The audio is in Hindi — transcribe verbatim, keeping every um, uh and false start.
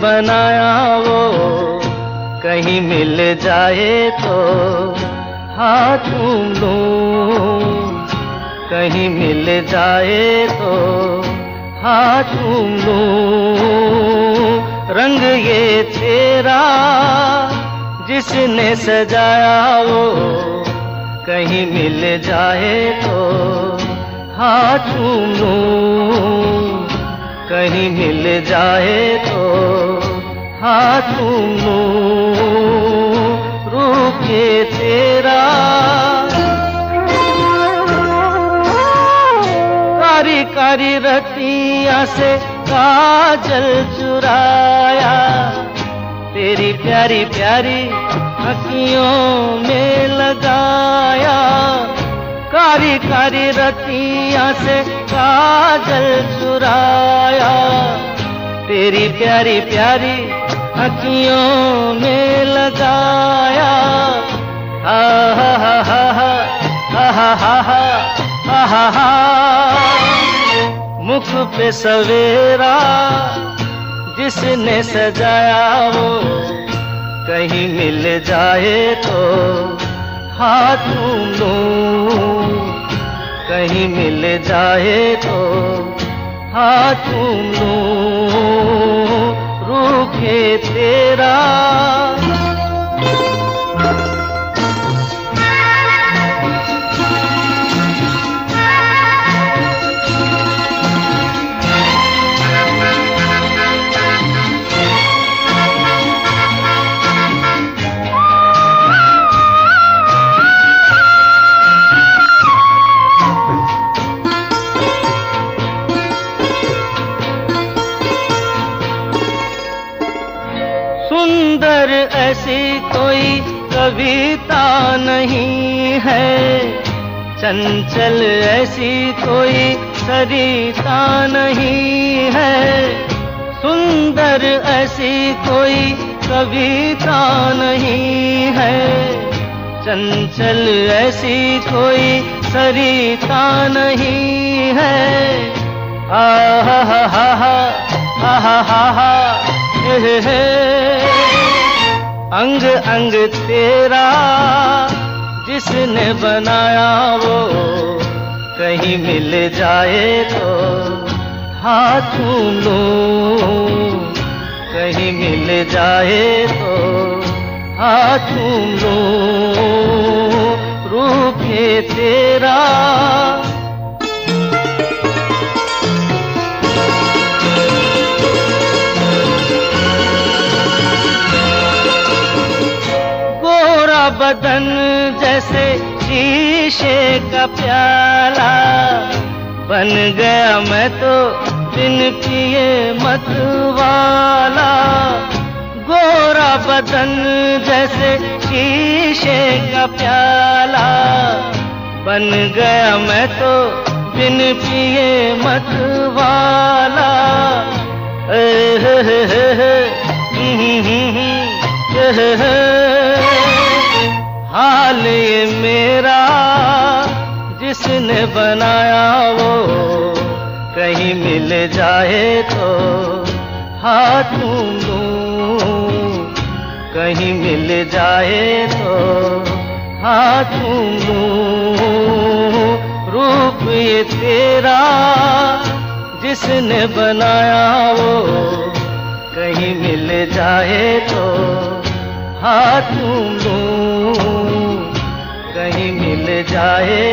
बनाया वो कहीं मिल जाए तो हाथ चूम लूं, कहीं मिल जाए तो हाथ चूम लूं। रंग ये तेरा जिसने सजाया वो कहीं मिल जाए तो हाथ चूम लूं, कहीं मिल जाए तो हाथ चूम लूं। रूप ये तेरा कारी कारी रतिया से काजल चुराया, तेरी प्यारी प्यारी अखियों में लगाया। कारी कारी रतिया से काजल चुराया, तेरी प्यारी प्यारी अखियों में लगाया। हा हा हा हा हा हा हा हा हा हा। मुख पे सवेरा जिसने सजाया वो कहीं मिल जाए तो हाथ चूम लूं, कहीं मिल जाए तो हाथ चूम लूं। रूप ये तेरा सुंदर ऐसी कोई कविता नहीं है, चंचल ऐसी कोई सरिता नहीं है। सुंदर ऐसी कोई कविता नहीं है, चंचल ऐसी कोई सरिता नहीं है। आहा हा हा हा हा हा हा हे हे। अंग अंग तेरा जिसने बनाया वो कहीं मिल जाए तो हाथ चूम लूं, कहीं मिल जाए तो हाथ चूम लूं। रूप ये तेरा बदन जैसे शीशे का प्याला, बन गया मैं तो बिन पिए मत वाला। गोरा बदन जैसे शीशे का प्याला, बन गया मैं तो बिन पिए मत वाला। हाल ये मेरा जिसने बनाया वो कहीं मिल जाए तो हाथ चूम लूं, कहीं मिल जाए तो हाथ चूम लूं। रूप ये तेरा जिसने बनाया वो कहीं मिल जाए तो हाथ चूम लूं, कहीं मिल जाए